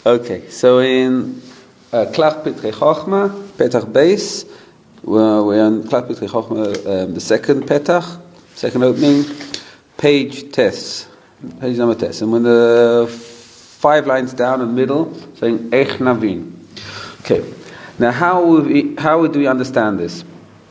Okay, so in Klach Pitrei Chochma, Petach Beis, we're on Klach Pitrei Chochma, the second Petach, second opening, page number Tes. And when the 5 lines down in the middle, saying Ech Navin. Okay, now how do we understand this?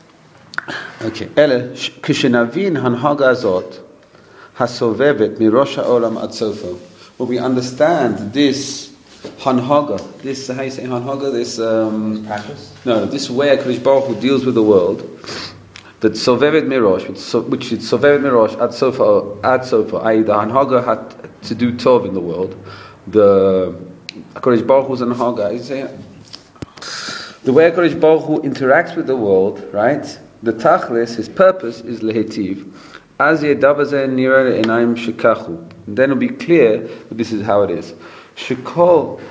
Okay, Ele Kishenavin Hanhaga Azot Hasovevet Mirosh HaOlam Ad Sofo. When we understand this Hanhaga, this, how you say Hanhaga, this practice? No, this way HaKadosh Baruch Hu deals with the world, that Sovevet Mirosh, which is Sovevet Mirosh Ad Sofo, i.e. the Hanhaga had to do Tov in the world. The HaKadosh Baruch Hu's Hanhaga, you say, the way HaKadosh Baruch Hu interacts with the world, right? The Tachlis, his purpose is Lehetiv. Az Yedavaze Nira Enaim Shekachu. Then it'll be clear that this is how it is. Shakol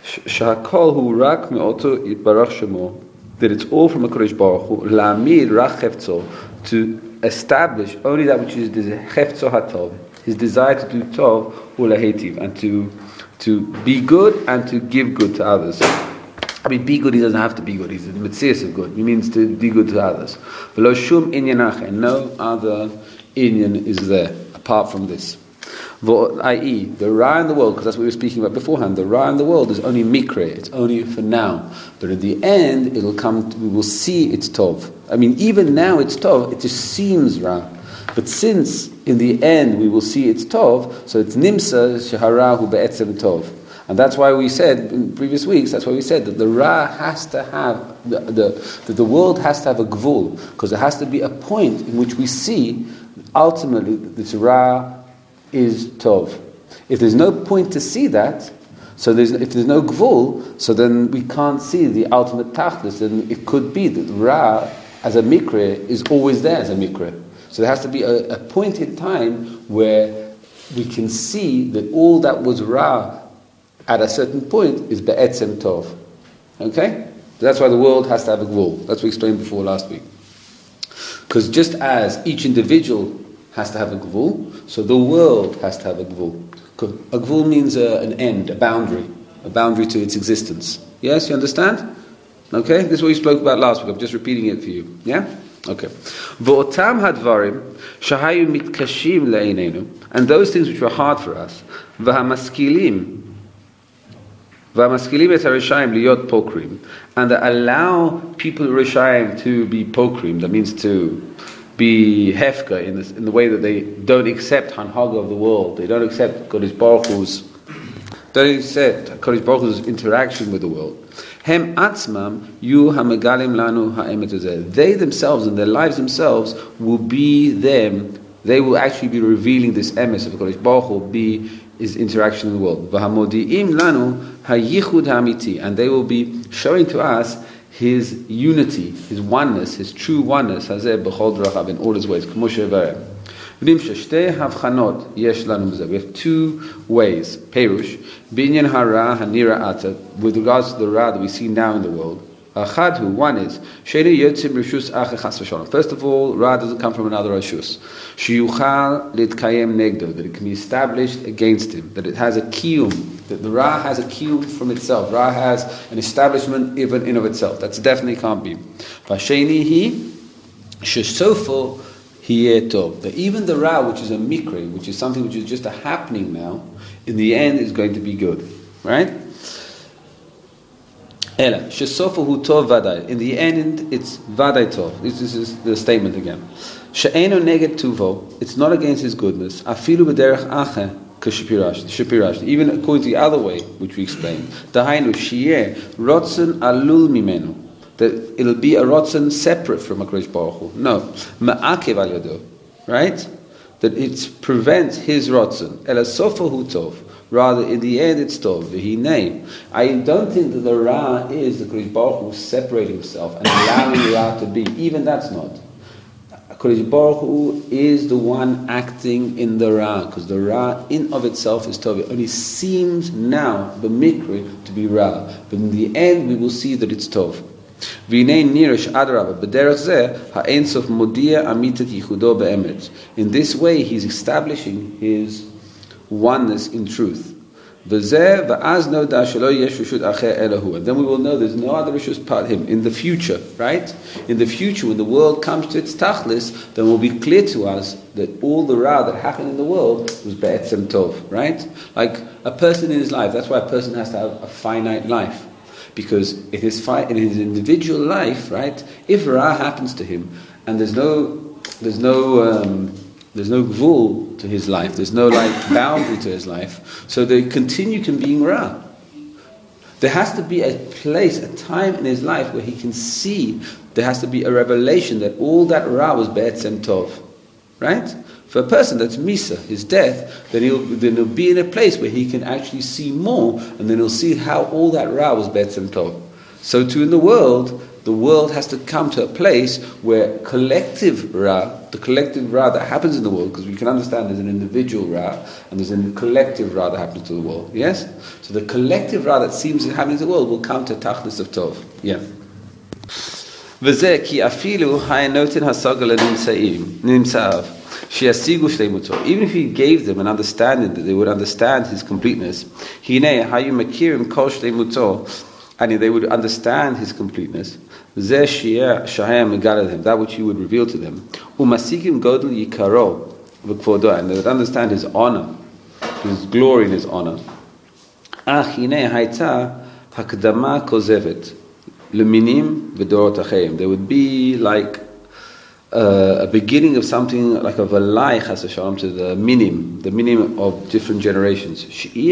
Hu Rak Me'oto Yitbarach Shemo. That it's all from HaKadosh Baruch Hu. La'amid Rak Chefzo. To establish only that which is the Chefzo HaTov. His desire to do Tov or Lehetiv. And to be good and to give good to others. I mean, be good, he doesn't have to be good. He's the Metzias of good. He means to be good to others. V'lo shum inyan and no other inyan is there apart from this. I.e., the Ra in the world, because that's what we were speaking about beforehand, the Ra in the world is only mikre, it's only for now. But at the end, it'll come, we will see it's Tov. I mean, even now it's Tov, it just seems Ra. But since, in the end, we will see it's Tov, so it's Nimsa Sheharahu Be'etzem Tov. And that's why we said, in previous weeks, that's why we said that the Ra has to have, that the world has to have a gvul, because there has to be a point in which we see, ultimately, that this Ra is Tov. If there's no point to see that, so if there's no gvul, so then we can't see the ultimate tachlis, and it could be that Ra, as a mikre, is always there as a mikre. So there has to be a point in time where we can see that all that was Ra at a certain point is be'etzem tov. Okay? That's why the world has to have a gvul. That's what we explained before last week. Because just as each individual has to have a gvul, so the world has to have a gvul. A gvul means an end, a boundary to its existence. Yes, you understand? Okay? This is what we spoke about last week. I'm just repeating it for you. Yeah? Okay. V'otam hadvarim shahayu mitkashim le'einenu, and those things which were hard for us, v'hamaskilim et harishayim liyot pokrim, and that allow people Rishayim to be pokrim, that means to be hefka in the way that they don't accept Hanhaga of the world, they don't accept Kodesh Baruch Hu's interaction with the world. Hem atzmam yu hamegalim lanu ha'emet hazeh. They themselves and their lives themselves will be them. They will actually be revealing this emes of Kodesh Baruch Hu, be his interaction in the world. V'hamodi'im lanu hayichud ha'amiti, and they will be showing to us his unity, his oneness, his true oneness, hazeh b'chol drachav, in all his ways. K'moshe v'erem. We have 2 ways. Perush, binyan hara hanira ata, with regards to the ra that we see now in the world. Achadhu, one is, first of all, ra doesn't come from another rashus. Shiyuchal litkayem negdo, that it can be established against him, that it has a kiyum, that the ra has a kiyum from itself. Ra has an establishment even in of itself. That definitely can't be. Vasheni hi shesofo hiyetov, that even the ra, which is a mikre, which is something which is just a happening now, in the end is going to be good. Right? Ela, shesofahu tov vaday. In the end, it's vaday tov. This is the statement again. She'eno neged tuvo. It's not against his goodness. Afilu b'derech ache k'shepirash. Even according to the other way, which we explained. Dahainu shiyeh rotzen alul mimenu. That it'll be a rotzen separate from HaKadosh Baruch Hu. No. Ma'akev al yado. Right? That it prevents his rotzen. Ela sofahu tov. Rather, in the end, it's tov. V'hinei. I don't think that the ra is the Kodesh Baruch Hu separating himself and allowing the ra to be. Even that's not. Kodesh Baruch Hu is the one acting in the ra, because the ra in of itself is tov. It only seems now, the mikri, to be ra. But in the end, we will see that it's tov. V'hinei nirish adarabah b'derech zeh ha'en sof modia amitat yichudo be'emet. In this way, he's establishing his oneness in truth. V'zeh v'az noda shelo yesh reshut acher elahu. And then we will know there's no other reshus but him. In the future, right? In the future, when the world comes to its tachlis, then it will be clear to us that all the ra that happened in the world was be'etzem tov, right? Like a person in his life, that's why a person has to have a finite life. Because in his individual life, right, if ra happens to him, and there's no gvul to his life, there's no like boundary to his life, so they continue being ra. There has to be a place, a time in his life where he can see, there has to be a revelation that all that ra was be'etzem tov, right? For a person that's misa, his death, then he'll be in a place where he can actually see more, and then he'll see how all that ra was be'etzem tov. So too in the world has to come to a place where collective ra, the collective ra that happens in the world, because we can understand there's an individual ra and there's a collective ra that happens to the world. Yes? So the collective ra that seems to happen in the world will come to tachlis of tov. Yeah. V'zeh ki afilu ha'enotin hasaga lenimtzav she'yasigu shleimuto. Even if he gave them an understanding that they would understand his completeness, hinei hayu makirim kol shleimuto, and they would understand his completeness, that which he would reveal to them, and they would understand his honor, his glory and his honor. There would be like a beginning of something, like a valai chas v'shalom, to the minim of different generations.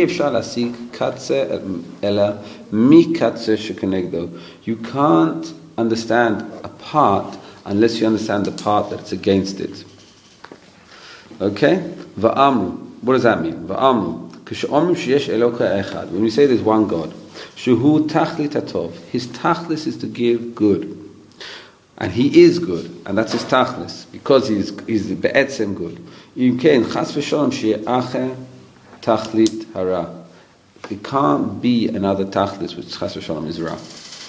You can't understand a part unless you understand the part that's against it. Okay? Va'amru. What does that mean? Va'amru. When we say there's one God, Shuhu tachlit hatov, his tachlis is to give good. And he is good, and that's his tachlis, because he's be'etzem good. Chas v'shalom she'acher tachlit hara. It can't be another tachlis which chas v'shalom is ra.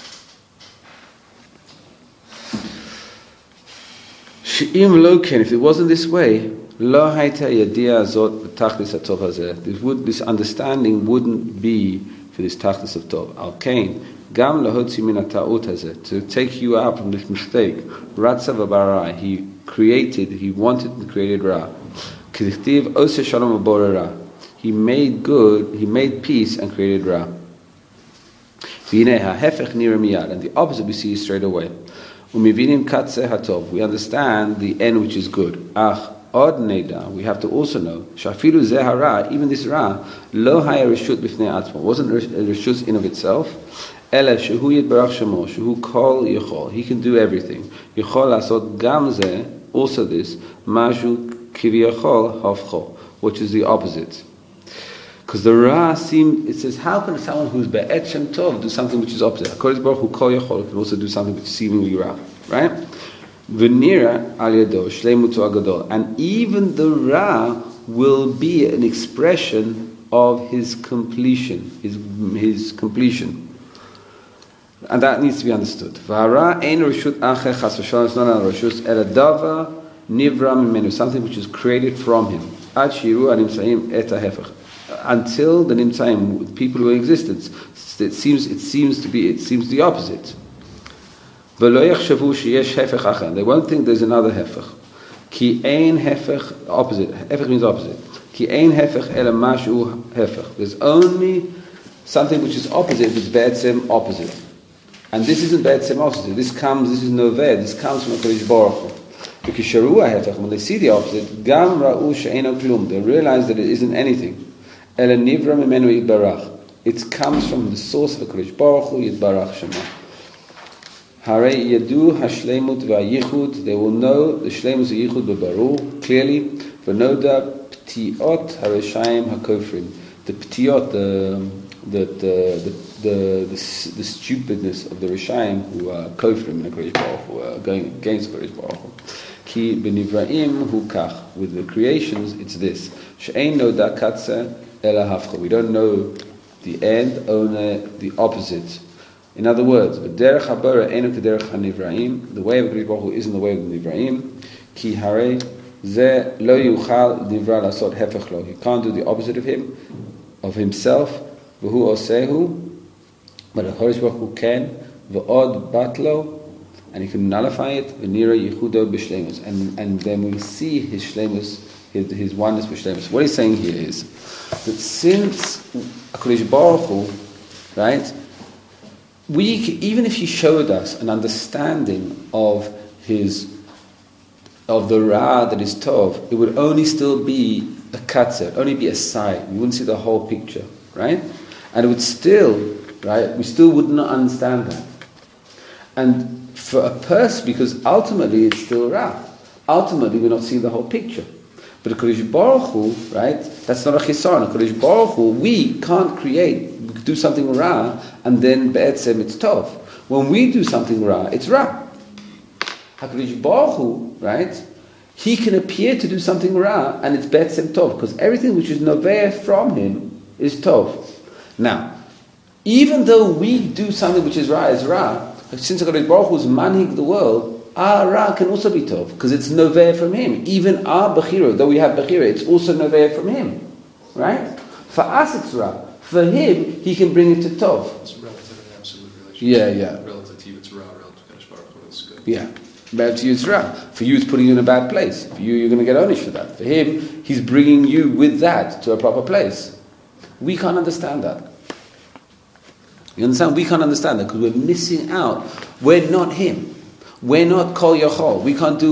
She'im lo ken, if it wasn't this way, lo hayta yadia azot b'tachlis hatov hazeh. This understanding wouldn't be for this tachlis of tov. Al kain. Gam lahotzi min ha'ta'ut hazeh, to take you out from this mistake. Ratza v'bara, he wanted and created ra. K'dichtiv oseh shalom v'boreh ra. He made good, he made peace and created ra. V'hinei ha'hefech nira miyad, and the opposite we see straight away. U'mivinim katzeh hatov, we understand the end which is good. Ach od neda, we have to also know, shafilu zeh hara, even this ra, lo haya reshut b'fnei atzmo, wasn't a reshut in of itself. Ela shehu yitbarach shemo, shehu kol yichol, he can do everything. Yichol lasot gam zeh, also this, mashu kiviyachol havcho, which is the opposite. Because the ra it says, how can someone who's be'etzem tov do something which is opposite? HaKadosh Baruch Hu kol yachol can also do something which is seemingly ra, right? V'nira al yado shleimuto agadol, and even the ra will be an expression of his completion, his completion. And that needs to be understood. V'hara ein reshut acher chas v'shalom, it's not an reshut, ela dava nivra mimenu, something which is created from him. Ad shiru animsaim et hahefech, until the nimtzaim, people who are in existence, it seems the opposite. V'lo yachshavu sheyesh hefech acher, they won't think there's another hefech. Ki ein hefech, opposite. Hefech means opposite. Ki ein hefech ela mashu hefech. There's only something which is opposite, which is be'etzem opposite. And this isn't be'etzem opposite. This is noveh. This comes from HaKadosh Baruch Hu. Because sharuah hefech, when they see the opposite, gam ra'u she'eno klum, they realize that it isn't anything. Ela nivra mimenu yitbarach. It comes from the source of HaKadosh Baruch Hu, yitbarach shema. Harei yadu hashleimut v'ayichud, they will know the shleimus v'ayichud b'baru clearly. V'noda ptiot hareshayim hakofrim, the ptiot, the stupidness of the Rishayim who are kofrim in HaKadosh Baruch Hu, who are going against HaKadosh Baruch Hu. Ki b'nivraim hu kach, with the creations it's this. She'ein noda katze ela hafcha, we don't know the end, only the opposite. In other words, the way of HaKadosh Baruch Hu isn't the way of the Nivraim. Ki harei ze lo yuchal nivra lasot hefech lo. He can't do the opposite of him. of himself, v'hu osehu, but HaKadosh Baruch Hu can, v'od batlo, and he can nullify it, v'nira yichudo b'shleimus, and then we see his shleimus, his oneness b'shleimus. What he's saying here is that since HaKadosh Baruch Hu, right, even if he showed us an understanding of the Ra that is Tov, it would only still be a katzer, only be a side. We wouldn't see the whole picture, right? And it would still, right, we still would not understand that. And for a person, because ultimately it's still Ra. Ultimately we're not seeing the whole picture. But HaKadosh Baruch Hu, right, that's not a chisaron. HaKadosh Baruch Hu, we can't create, we could do something Ra, and then be'etzem it's Tov. When we do something Ra, it's Ra. HaKadosh Baruch Hu, right, he can appear to do something Ra, and it's be'etzem Tov, because everything which is noveh from him is Tov. Now, even though we do something which is Ra, since HaKadosh Baruch Hu is manhig the world, our Ra can also be Tov, because it's noveh from him. Even our Bechira, though we have Bechira, it's also noveh from him. Right? For us it's Ra. For him, he can bring it to Tov. It's relative and absolute relationship. Yeah. Relative to you, it's Ra. Relative to HaKadosh Baruch Hu, it's good. Yeah. Relative to you, it's Ra. For you, it's putting you in a bad place. For you, you're going to get onish for that. For him, he's bringing you with that to a proper place. We can't understand that. You understand? We can't understand that because we're missing out. We're not him. We're not kol yachol. We can't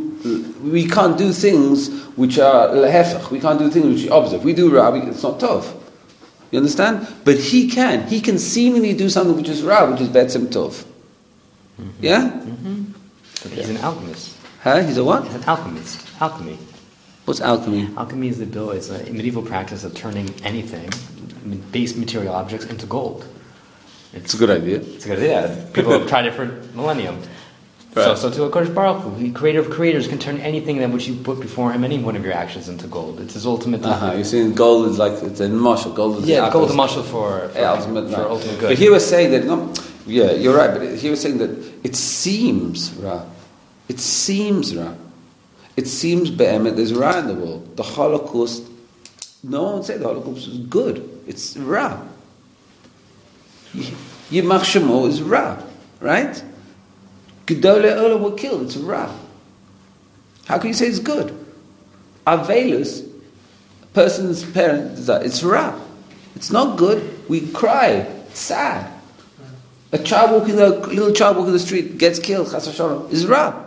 do things which are lehefech. We can't do things which are opposite. We do ra, it's not tov. You understand? But he can. He can seemingly do something which is ra, which is betzem tov. Mm-hmm. Yeah? Mm-hmm. He's an alchemist. Huh? He's a what? He's an alchemist. Alchemy. What's alchemy? Alchemy is it's a medieval practice of turning anything, base material objects, into gold. It's a good idea. It's a good idea. People have tried it for millennium. Right. So to HaKadosh Baruch Hu, the creator of creators, can turn anything that which you put before him, any one of your actions, into gold. It's his ultimate. You're saying gold is like it's a marshal. Gold is gold is a marshal for ultimate good. But he was saying that you're right. But he was saying that it seems ra. It seems ra. It seems be'emet there's ra in the world. The Holocaust. No one would say the Holocaust was good. It's ra. Yimach Shemo is ra, right? Gedolei Olam were killed. It's Ra. How can you say it's good? Avelus, a person's parent, it's Ra. It's not good. We cry. It's sad. A little child walking the street gets killed. Chas v'shalom is Ra.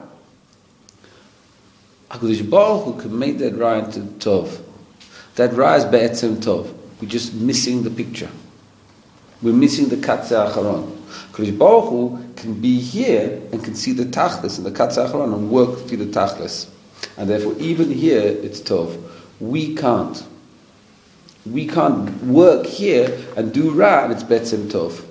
HaKadosh Baruch Hu can make that Ra into Tov. That Ra is Be'etzem Tov. We're just missing the picture. We're missing the Katzeh Acharon. HaKadosh Baruch Hu can be here and can see the Tachlis and the Katzeh Acharon and work through the Tachlis. And therefore, even here, it's Tov. We can't. We can't work here and do Ra and it's Betzem Tov.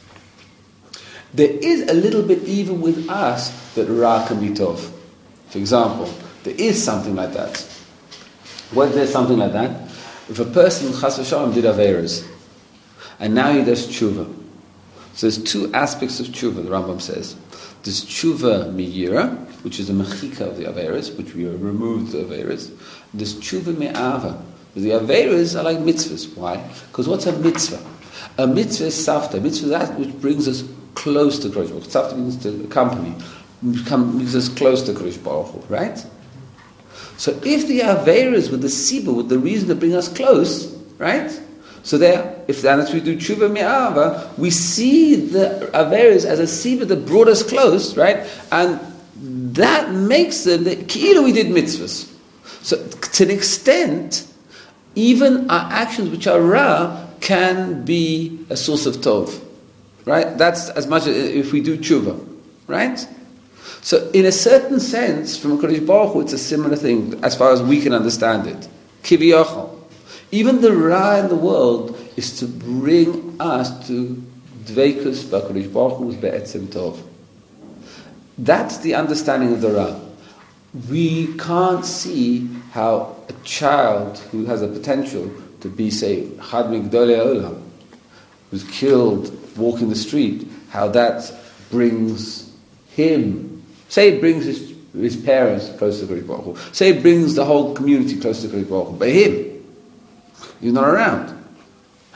There is a little bit even with us that Ra can be Tov. For example, there is something like that. When there's something like that, if a person, Chas v'Shalom, did Averas, and now he does Tshuva. So there's two aspects of Tshuva, the Rambam says. There's Tshuva Miyira, which is a mechika of the Averas, which we remove the Averas. There's Tshuva Me'ava. The Averas are like mitzvahs. Why? Because what's a mitzvah? A mitzvah is Safta. A mitzvah is that which brings us close to Kodesh Baruch Hu. Safta means to accompany. Brings us close to Kodesh Baruch Hu, right? So if the Averas with the Siba, with the reason to bring us close, right? So there, if that's we do Tshuva Me'ava, we see the Averas as a Siba that brought us close, right? And that makes them, Ki'ilu we did mitzvahs. So to an extent, even our actions which are Ra can be a source of Tov. Right? That's as much as if we do Tshuva. Right? So in a certain sense, from Kodesh Baruch Hu, it's a similar thing as far as we can understand it. Kiviyachol. Even the Ra in the world is to bring us to Dveikus B'Kodesh Baruch Hu's Be'etzem Tov. That's the understanding of the Ra. We can't see how a child who has a potential to be, say, Chad Migdolei Olam, who's killed walking the street, how that brings him, say it brings his parents close to Kodesh Baruch Hu, say it brings the whole community close to Kodesh Baruch Hu, but him, he's not around.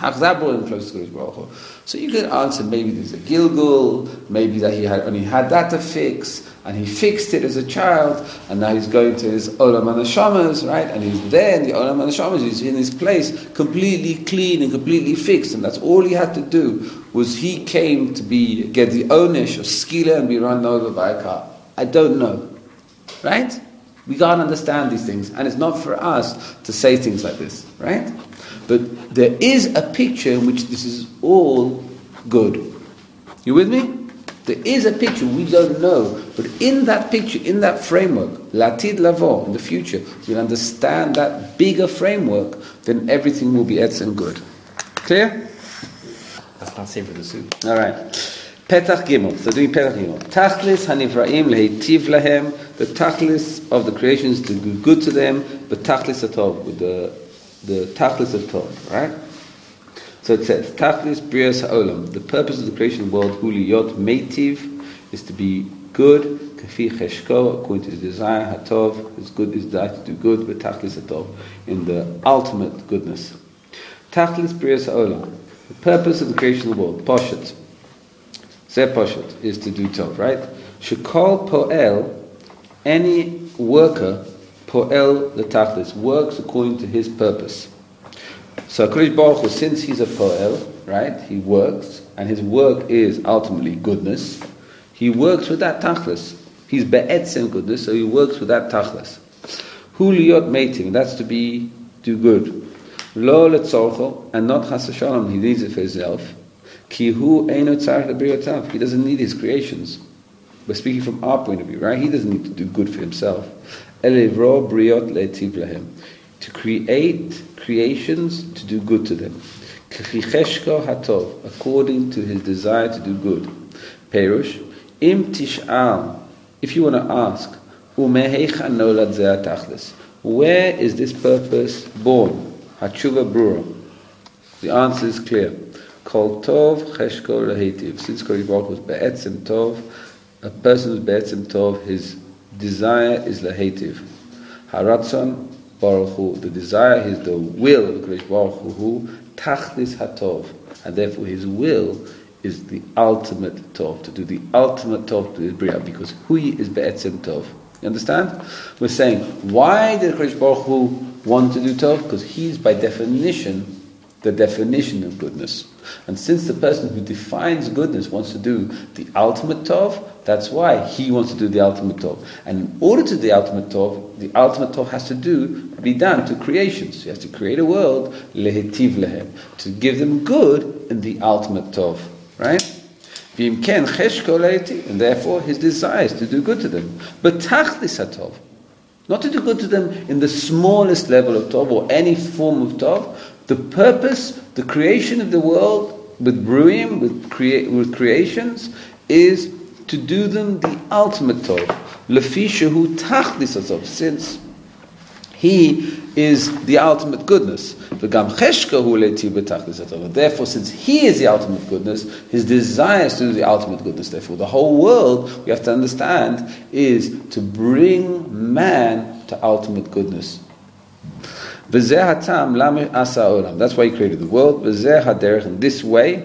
How's that brought him close to Kodesh Baruch Hu? So you could answer, maybe there's a Gilgul, maybe that he had only had that to fix, and he fixed it as a child, and now he's going to his Olam HaNeshamas, right? And he's there in the Olam HaNeshamas, he's in his place, completely clean and completely fixed, and that's all he had to do, was he came to get the Onish or Skila and be run over by a car. I don't know, right? We can't understand these things, and it's not for us to say things like this, right? But there is a picture in which this is all good. You with me? There is a picture we don't know, but in that picture, in that framework, Latid Lavo, in the future, we'll understand that bigger framework, then everything will be etz and good. Clear? That's not safe for the soup. All right. Petach Gimel. So doing Petach Gimel. Tachlis hanivraim lehitiv lahem. The tachlis of the creations to do good to them, but tachlis atov, with the tachlis of tov, right? So it says, Tachlis Brias Ha'olam, the purpose of the creation world, Huliyot Meitiv, is to be good, Kafi Cheshko, according to his desire, Hatov, his good is desire to do good, but Tachlis Hatov, in the ultimate goodness. Tachlis Brias Ha'olam, the purpose of the creation of the world, Poshet, Zeh Poshet, is to do tov, right? Shekol Po'el, any worker, Po'el the Tachlis, works according to his purpose. So Kodesh Baruch Hu, since he's a Po'el, right, he works, and his work is ultimately goodness, he works with that Tachlis. He's Be'etzem goodness, so he works with that Tachlis. Hu liyot meitim, that's to do good. Lo letzorcho, and not chas v'shalom, he needs it for himself. Ki hu eino tzarech lebriyotav, he doesn't need his creations. We're speaking from our point of view, right? He doesn't need to do good for himself. Elevro briot le'tiv lahem, to create creations to do good to them. K'chicheshko hatov, according to his desire to do good. Perush, im tish'al, if you want to ask, umeheicha nolad zeh tachlis, where is this purpose born? Hatshuva brura. The answer is clear. Kol tov cheshko lehitiv. Since Kodesh Baruch Hu was be'etzem tov, a person who's be'etzem tov, his desire is lehitiv. Haratzon Baruch Hu, the desire is the will of Kodesh Baruch Hu, tachlis hatov, and therefore his will is the ultimate tov, to do the ultimate tov to his bria, because hui is be'etzem tov. You understand? We're saying, why did Kodesh Baruch Hu want to do tov? Because he's by definition the definition of goodness. And since the person who defines goodness wants to do the ultimate tov, that's why he wants to do the ultimate tov. And in order to do the ultimate tov has to be done to creations. He has to create a world, lehetiv lehem, to give them good in the ultimate tov. Right? And therefore his desire is to do good to them. But tachlis hatov, not to do good to them in the smallest level of tov or any form of tov. The purpose, the creation of the world with bruim, with creations, is to do them the ultimate tov. Lefi shehu tachlis hatov, since he is the ultimate goodness. V'gam cheshka hu leiti b'tachlis hatov. Therefore, since he is the ultimate goodness, his desire is to do the ultimate goodness. Therefore, the whole world, we have to understand, is to bring man to ultimate goodness. That's why he created the world. In this way,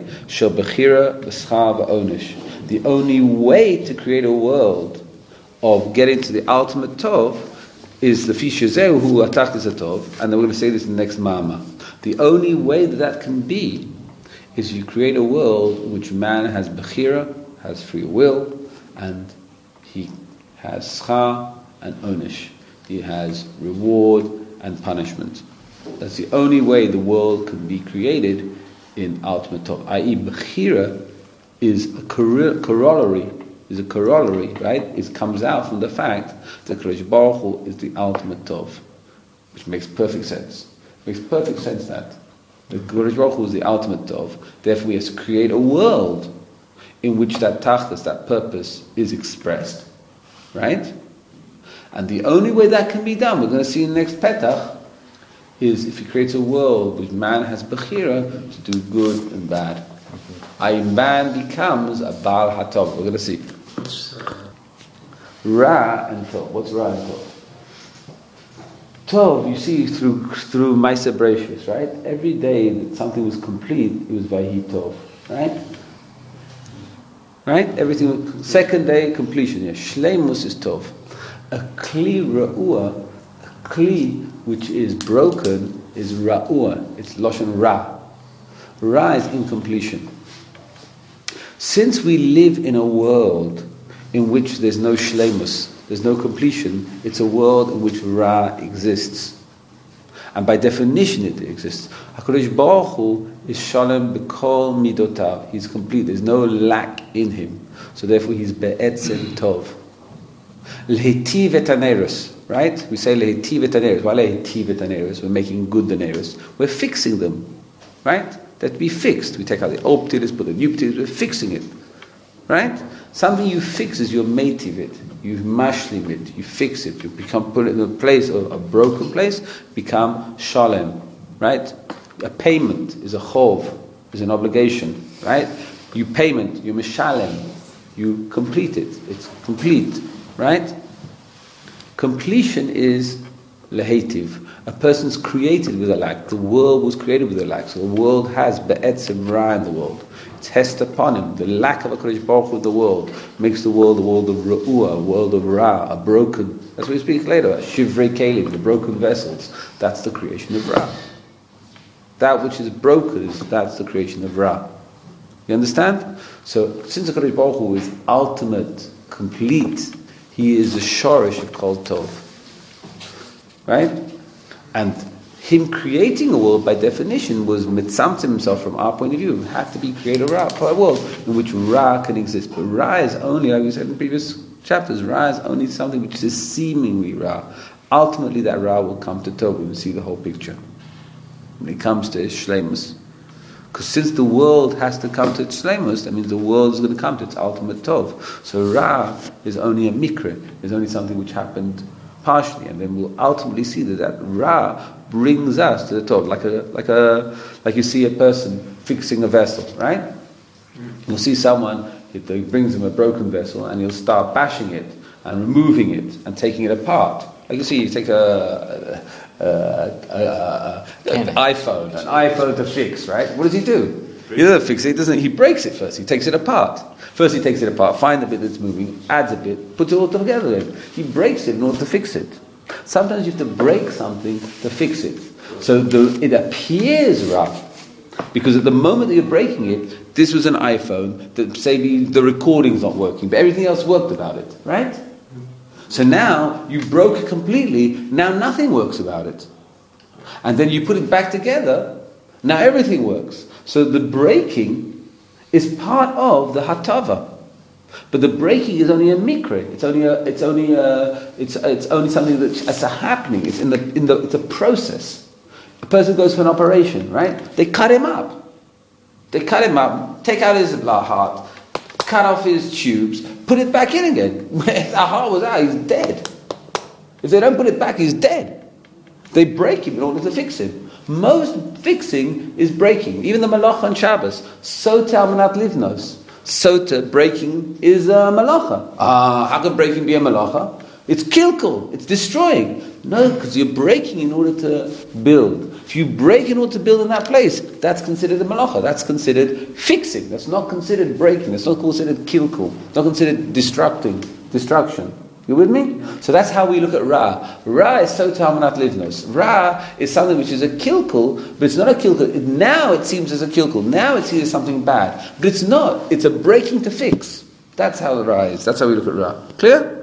the only way to create a world of getting to the ultimate tov is the fishazehu hu atachlis hatov, and then we're going to say this in the next mama. The only way that can be is you create a world in which man has bechira, has free will, and he has schar and onish. He has reward and punishment. That's the only way the world can be created in ultimate tov. I.e., bechira is a corollary, right? It comes out from the fact that Kodesh Baruch Hu is the ultimate tov, which makes perfect sense. It makes perfect sense that the Kodesh Baruch Hu is the ultimate tov. Therefore, we have to create a world in which that tachlis, that purpose, is expressed, right? And the only way that can be done, we're going to see in the next petach, is if he creates a world which man has bechira to do good and bad. Man becomes a Baal HaTov. We're going to see. Ra and Tov. What's Ra and Tov? Tov, you see through Maaseh Bereishis, right? Every day that something was complete, it was Vayi Tov, right? Right? Everything. Second day completion. Yeah. Shleimus is Tov. A kli ra'ua, a kli which is broken, is ra'ua. It's lashon ra. Ra is incompletion. Since we live in a world in which there's no shleimus, there's no completion, it's a world in which Ra exists. And by definition it exists. HaKadosh Baruch Hu is Shalom B'kol Midotav. He's complete. There's no lack in him. So therefore he's Be'etzem Tov. Lehitiv et haneros, right? We say Lehitiv et haneros. Why Lehitiv et haneros? We're making good the haneros. We're fixing them, right? That be fixed. We take out the old ptilis, put the new ptilis, we're fixing it, right? Something you fix is your mative it. You mashlim it, you fix it, you put it in a place, a broken place, become shalem, right? A payment is a chov, is an obligation, right? You payment, you mishalem, you complete it, it's complete, right? Completion is lehetiv. A person's created with a lack. The world was created with a lack. So the world has be'etzem ra in the world. Test upon him. The lack of a HaKadosh Baruch Hu in the world makes the world a world of Ra'ua, a world of Ra, a broken. That's what we speak later about. Shivrei Kelim, the broken vessels. That's the creation of Ra. That which is broken, that's the creation of Ra. You understand? So, since the HaKadosh Baruch Hu is ultimate, complete, he is the shorish of Kol Tov. Right? And him creating a world, by definition, was mitzamtzim himself from our point of view. It had to be create a world in which Ra can exist. But Ra is only, like we said in previous chapters, Ra is only something which is seemingly Ra. Ultimately, that Ra will come to Tov. We will see the whole picture when it comes to its shleimus. Because since the world has to come to its shleimus, that means the world is going to come to its ultimate Tov. So Ra is only a mikra, is only something which happened partially, and then we'll ultimately see that Ra brings us to the Tov, like you see a person fixing a vessel, right? You'll see someone, it brings him a broken vessel, and he'll start bashing it and removing it and taking it apart. Like you see, you take an iPhone to fix, right? What does he do? He doesn't fix it. He breaks it first. He takes it apart. First he takes it apart, finds the bit that's moving, adds a bit, puts it all together again. He breaks it in order to fix it. Sometimes you have to break something to fix it. So it appears rough, because at the moment that you're breaking it, this was an iPhone, that say the recording's not working, but everything else worked about it, right? So now you broke it completely, now nothing works about it. And then you put it back together, now everything works. So the breaking is part of the hatava, but the breaking is only a mikra. It's only something that's a happening. It's it's a process. A person goes for an operation, right? They cut him up. Take out his heart, cut off his tubes, put it back in again. If the heart was out, he's dead. If they don't put it back, he's dead. They break him in order to fix him. Most fixing is breaking. Even the malacha on Shabbos. Sota al manat livnos. Sota, breaking, is a malacha. How can breaking be a malacha? It's kilkul. It's destroying. No, because you're breaking in order to build. If you break in order to build in that place, that's considered a malacha. That's considered fixing. That's not considered breaking. That's not considered kilkul. It's not considered destruction. You with me? So that's how we look at Ra. Ra is Sota al manat livnos. Ra is something which is a kilkul, but it's not a kilkul. Now it seems as a kilkul. Now it seems as something bad. But it's not. It's a breaking to fix. That's how Ra is. That's how we look at Ra. Clear?